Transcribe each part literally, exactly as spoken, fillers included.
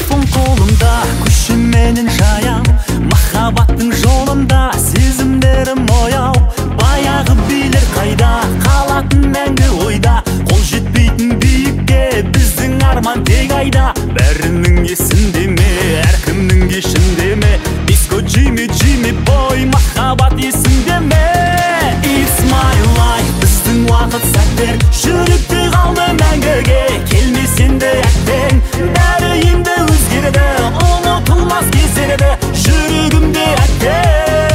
телефон қолымда, күшім менің жаяу, махаббаттың жолында сезімдерім ояу. Баяғы билер қайда, қалатын мәңгі ойда, қол жетпейтін биікке біздің арман тек айда. Бәрінің есінде ме, әркімнің кешінде ме, диско Джимми Джимми бой, махаббат есінде ме? It's my life, біздің уақыт сәттер жүректе қалды мәңгіге, келмесен де әттең, бәрі енді өзгерді, ұмытылмас кездерді жүрегімде әттең.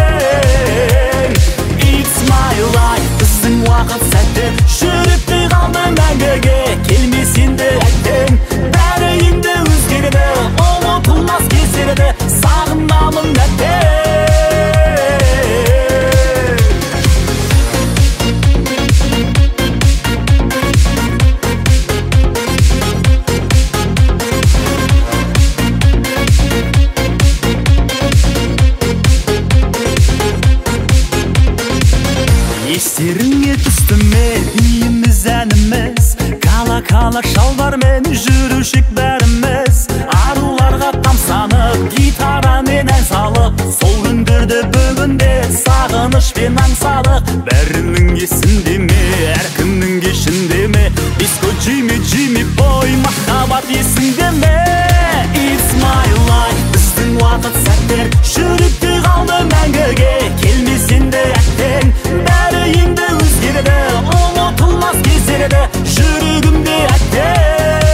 It's my life, біздің уақыт сәттер жүректе қалды мәңгіге, келмесен де әттең, бәрі енді өзгерді, ұмытылмас кездерді сағынамын әттең. Естеріңе түсті ме биіміз әніміз, кала-кала шалбармен жүрушік бәріміз, аруларға тамсанып гитарамен ән салып, сол күндерді бүгінде сағынышпен аңсадық. Бәрінің есінде ме, әркімнің кешінде ме, диско Джимми Джимми бой, махаббат есінде ме? It's my life, біздің уақыт сәттер жүректе қалды мәңгіге, келмесен де әттең, бәрі енді өзгерді, ұмытылмас кездерді жүрегімде әттең.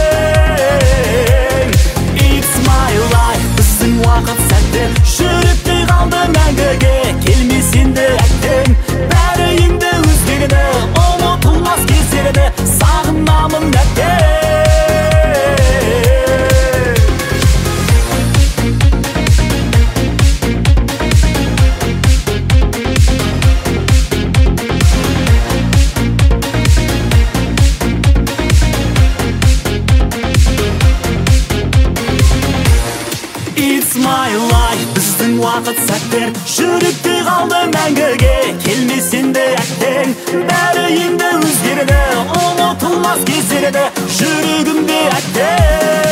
It's my life, біздің уақыт сәттер жүректе қалды мәңгіге, келмесен де әттең, бәрі енді өзгерді, ұмытылмас кездерді сағынамын әттең. It's my life, біздің уақыт сәттер жүректе қалды мәңгіге, келмесен де әттең, бәрі енді өзгерді, ұмытылмас кездерді жүрегімде әттең.